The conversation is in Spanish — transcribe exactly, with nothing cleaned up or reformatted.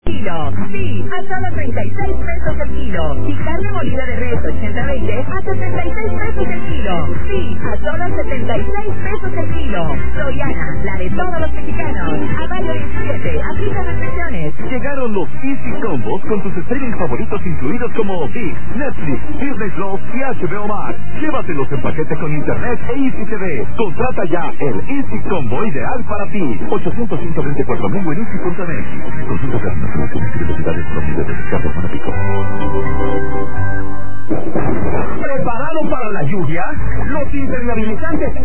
Kilo. Sí, a solo treinta y seis pesos el kilo. Y carne molida de res ochenta veinte a setenta y seis pesos el kilo. Sí, a solo setenta y seis pesos el kilo. Soriana, la de todos los mexicanos. A mayo diecisiete, aplica restricciones. Llegaron los Easy Combos con tus streaming favoritos incluidos como ViX, Netflix, Disney Plus y H B O Max. Llévatelos en paquete con internet e Easy T V. Contrata ya el Easy Combo ideal para ti. ochocientos ciento veinticuatro mil en easy punto net. Consulta términos y condiciones y velocidades propiedad de Ricardo Monapico. ¿Preparado para la lluvia? Los impermeabilizantes